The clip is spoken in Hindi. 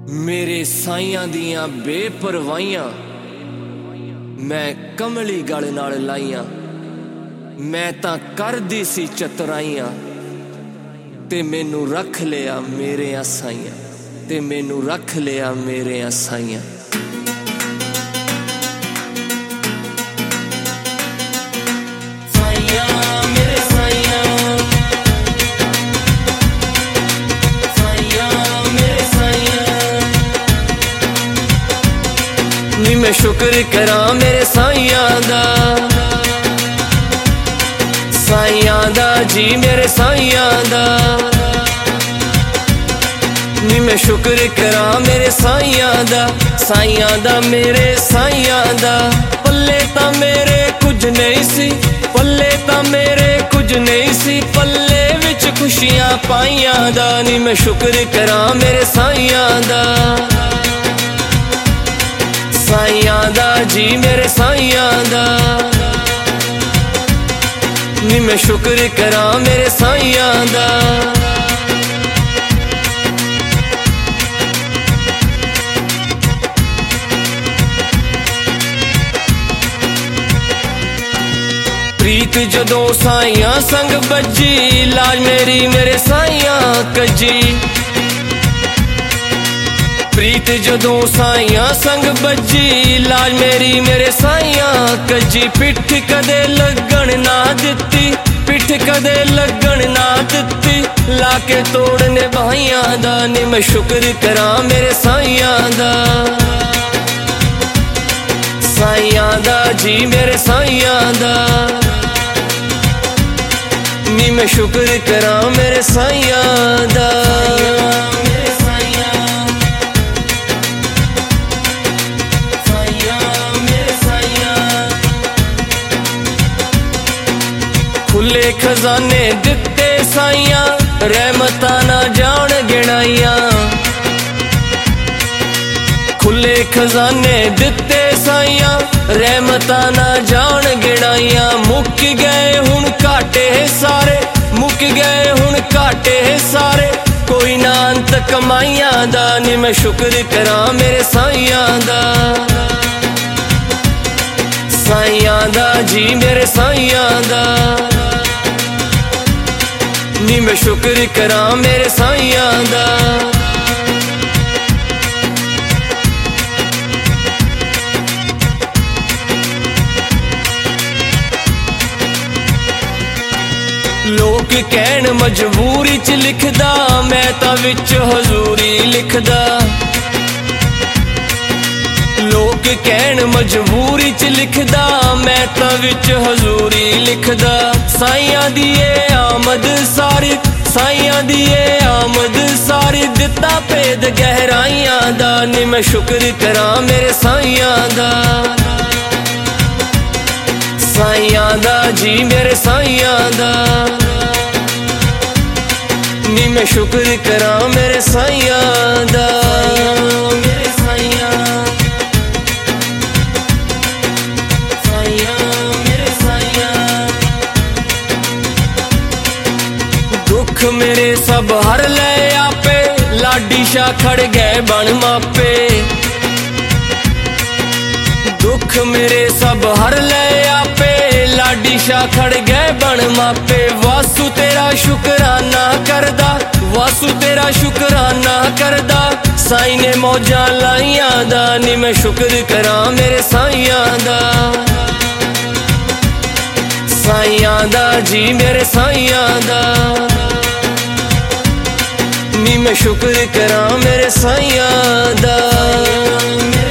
मेरे साइयां दियां बेपरवाहियां मैं कमली गल नाल लाइयां। मैं तां करदी सी चतराइयां ते मैनू रख लिया मेरे साइयां, ते मैनू रख लिया मेरे साइयां। मैं शुक्र करा मेरे साइयां दा, साइयां दा जी मेरे साइयां दा। नी मैं शुक्र करा मेरे साइयां दा, साइयां दा मेरे साइयां दा। पल्ले तां मेरे कुछ नहीं सी, पल्ले तां मेरे कुछ नहीं सी, पल्ले विच खुशियां पाइयां दा। नी मैं शुक्र करा मेरे साइयां दा, साइयां दा जी मेरे साइयां दा। नी मैं शुक्र करा मेरे साइयां दा। प्रीत जदों साइयां संग बजी, लाज मेरी मेरे साइयां कजी। प्रीत जदों साइयां संग बजी, लाज मेरी मेरे साइयां कजी। पिठ कदे लगन ना दित्ती, पिठ कदे लगन ना दित्ती, लाके तोड़ने भाइयां दा। नी मैं शुक्र करा मेरे साइयां दा, साइयां दा जी मेरे साइयां दा। नी मैं शुक्र करा मेरे साइयां दा। खुले खजाने दिते साइयां, रहमतां ना जान गिनाइयां। खुले खजाने दिते साइयां, रहमतां ना जान गिनाइयां। मुक गए हुण घाटे सारे, मुक गए हुण घाटे सारे, कोई ना अंत कमाइयां दा। नी मैं शुक्र करा मेरे साइयां दा, साइयां दा जी मेरे साइयां दा। नी मैं शुक्र करा मेरे साइयां दा। लोग कहन मजबूरी च लिखदा, मैं तां विच हजूरी लिखदा। लोग कहन मजबूरी च लिखदा, मैं तां विच हजूरी लिखदा। साइयां दी आमद सारी, साइयां दी आमद सारी, दिता भेद गहराइयां दा। नी मैं शुक्र करा मेरे साइयां दा, साइयां दा जी मेरे साइयां दा। नी मैं शुक्र करा मेरे साइयां दा। दुख मेरे सब हर ले आपे, लाडी शाह खड़ गए बन मापे। दुख मेरे सब हर ले आपे, लाडी शाह खड़ गए बन मापे। वासु तेरा शुकराना करदा, वासु तेरा शुकराना करदा, साईं ने मौजां लाइयां दा। नी मैं शुक्र करा मेरे साइयां दा, साइयां दा जी मेरे साइयां दा। नी मैं शुक्र करा मेरे साइयां दा।